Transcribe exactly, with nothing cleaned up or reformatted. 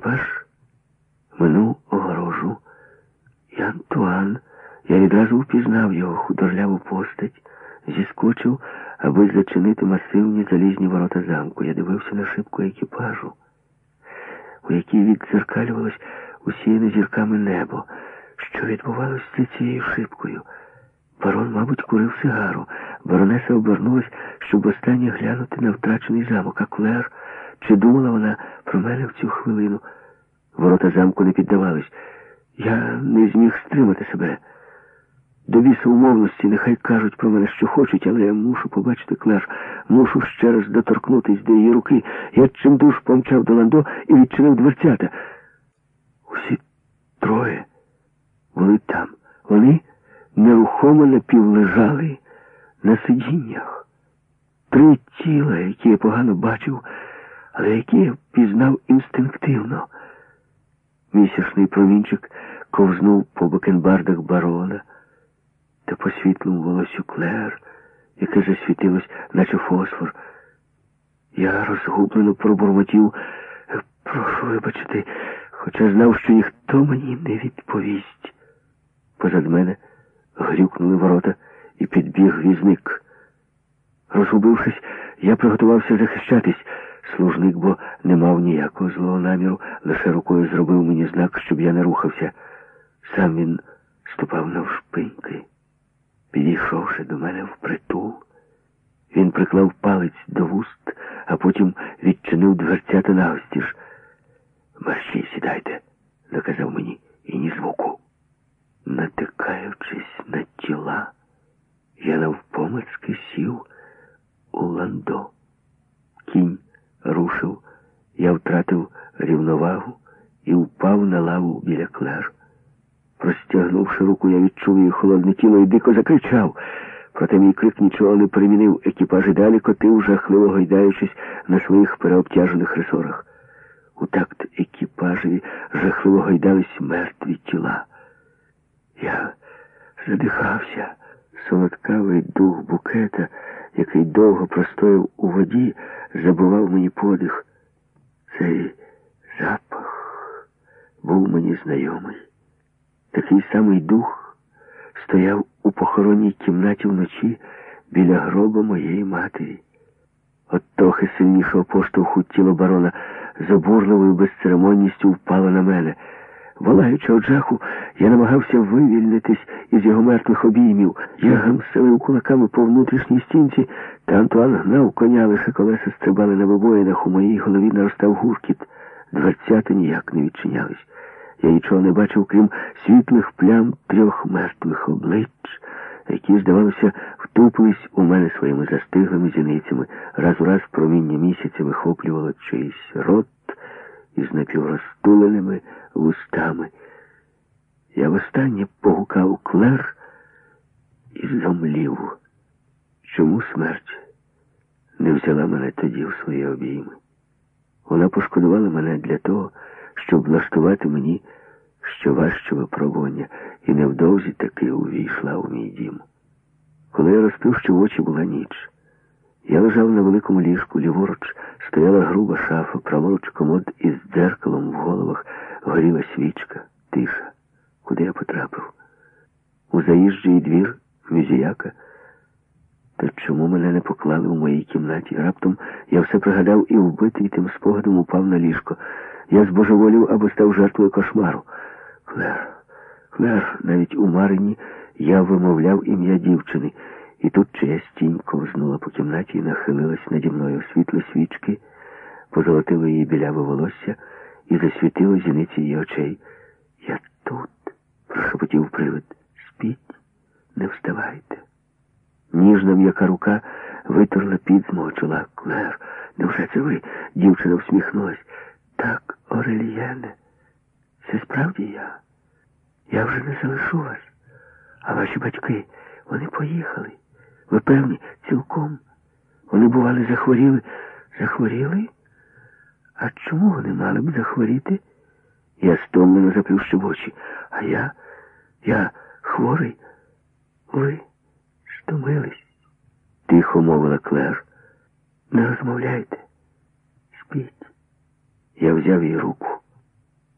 екіпаж минув огорожу, і Антуан, я відразу впізнав його худорляву постать, зіскочив, аби зачинити масивні залізні ворота замку. Я дивився на шибку екіпажу, у якій віддзеркалювалось усіяне зірками небо. Що відбувалося за цією шибкою? Барон, мабуть, курив сигару. Баронеса обернулась, щоб останнє глянути на втрачений замок. А Клер? Чи думала вона про мене в цю хвилину? Ворота замку не піддавались. Я не зміг стримати себе. До біса умовності, нехай кажуть про мене, що хочуть, але я мушу побачити Клер. Мушу ще раз доторкнутись до її руки. Я чимдуж помчав до ландо і відчинив дверцята. Усі троє були там. Вони нерухомо напівлежали на сидіннях. Три тіла, які я погано бачив, але які я впізнав інстинктивно. Місячний промінчик ковзнув по бакенбардах барона та по світлому волосю Клер, яке засвітилось, наче фосфор. Я розгублено пробурмотів: прошу вибачити, хоча знав, що ніхто мені не відповість. Позад мене грюкнули ворота, і підбіг візник. Розгубившись, я приготувався захищатись. Служник, бо не мав ніякого злого наміру, лише рукою зробив мені знак, щоб я не рухався. Сам він ступав навшпиньки. Підійшовши до мене впритул, він приклав палець до вуст, а потім відчинив дверцята навстіж. «Мерщій, сідайте», — наказав мені, — «і ні звуку». Натикаючись на тіла, я навпомацьки сів у ландо. Кінь рушив, я втратив рівновагу і впав на лаву біля Клер. Простягнувши руку, я відчув її холодне тіло і дико закричав. Проте мій крик нічого не перемінив. Екіпаж і далі котив, жахливо гойдаючись на своїх переобтяжених ресорах. У такт екіпажеві жахливо гойдались мертві тіла. Я задихався. Солодкавий дух букета, який довго простояв у воді, забивав мені подих. Цей запах був мені знайомий. Такий самий дух стояв у похоронній кімнаті вночі біля гроба моєї матері. От трохи сильнішого поштовху тіло барона з обурливою безцеремонністю впало на мене. Волаючи од жаху, я намагався вивільнитись із його мертвих обіймів. Я гамселив кулаками по внутрішній стінці, та Антуан гнав коня, лише колеса стрибали на вибоїнах, у моїй голові наростав гуркіт. Дверцята ніяк не відчинялись. Я нічого не бачив, крім світлих плям трьох мертвих облич, які, здавалося, втупились у мене своїми застиглими зіницями. Раз у раз проміння місяця вихоплювало чийсь рот із напіврозтуленими вустами. Я востаннє погукав Клер і зомлів. Чому смерть не взяла мене тоді в свої обійми? Вона пошкодувала мене для того, щоб влаштувати мені що важче випробування, і невдовзі таки увійшла у мій дім. Коли я розплющив очі, була ніч. Я лежав на великому ліжку, ліворуч стояла груба шафа, праворуч комод із дзеркалом в головах, горіла свічка, тиша. Куди я потрапив? У заїжджий двір мюзіяка? Та чому мене не поклали у моїй кімнаті? Раптом я все пригадав і вбитий тим спогадом упав на ліжко. Я збожеволів або став жертвою кошмару. Клер, Клер, навіть у марині я вимовляв ім'я дівчини. І тут чиясь тінь ковзнула по кімнаті і нахилилась наді мною. Світло свічки позолотило її біляве волосся і засвітило зіниці її очей. «Я тут», — прошепотів привид. «Спіть, не вставайте». Ніжна м'яка рука витерла під з мого чола. «Клер, невже це ви?» — дівчина всміхнулась. «Так, Орельєне, це справді я. Я вже не залишу вас. А ваші батьки, вони поїхали. Ви певні, цілком. Вони, бували, захворіли. Захворіли? А чому вони мали б захворіти?» Я стомлено заплющив очі. «А я? Я хворий? Ви стомились?» Тихо мовила Клер. «Не розмовляйте. Спіть». Я взяв її руку.